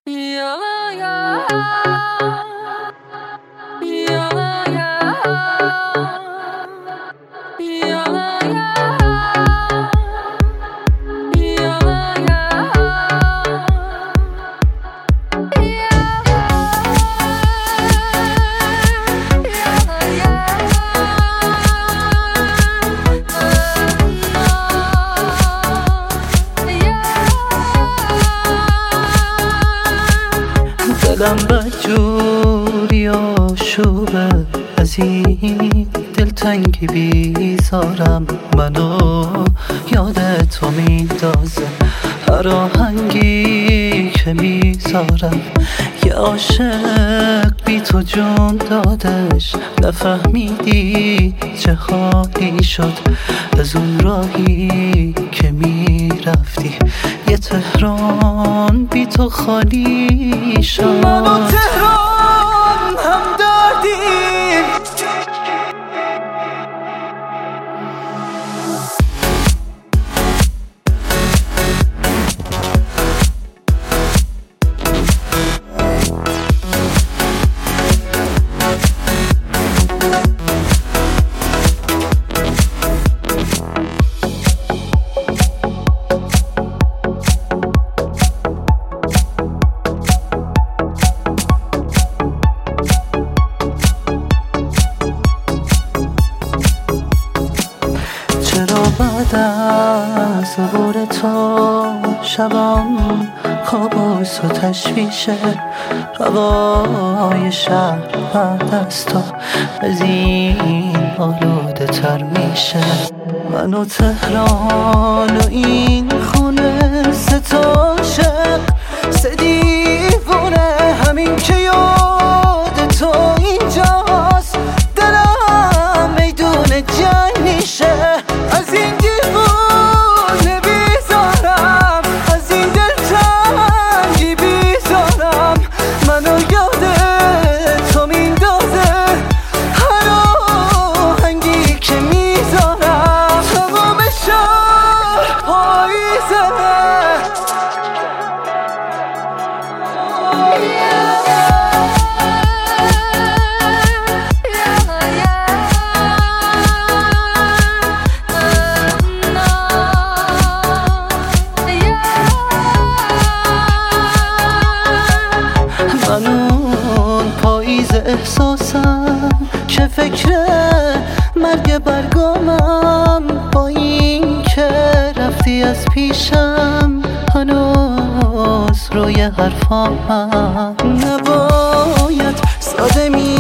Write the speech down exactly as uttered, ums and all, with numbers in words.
Yeah, yeah, yeah, yeah, دلم بدجوری آشوبه، از این دلتنگی بیزارم. منو یاد تو میندازه هر آهنگی که میذارم. یه عاشق بی تو جون دادش، نفهمیدی چه حالی شد از اون راهی که میرفتی. یه تهران بی تو خالی شد. من و تهران هم دردیم، چرا بعد از عبور تو شبام کابوس و تشویشه؟ هوای شهر بعد از تو از این آلوده تر میشه. من و تهران و این خونه سه تا عاشق، سه دیوونه، همین که یاد تو اینجاست دلم میدون جنگ میشه. از این دیوونه بیزارم، از این دلتنگی بیزارم. منو یاد تو میندازه هر آهنگی که میذارم. تمام شهر پاییزه، من اون پاییز احساسم که فکر مرگ برگامم. با این که رفتی از پیشم هنوز روی حرفامم. نباید ساده می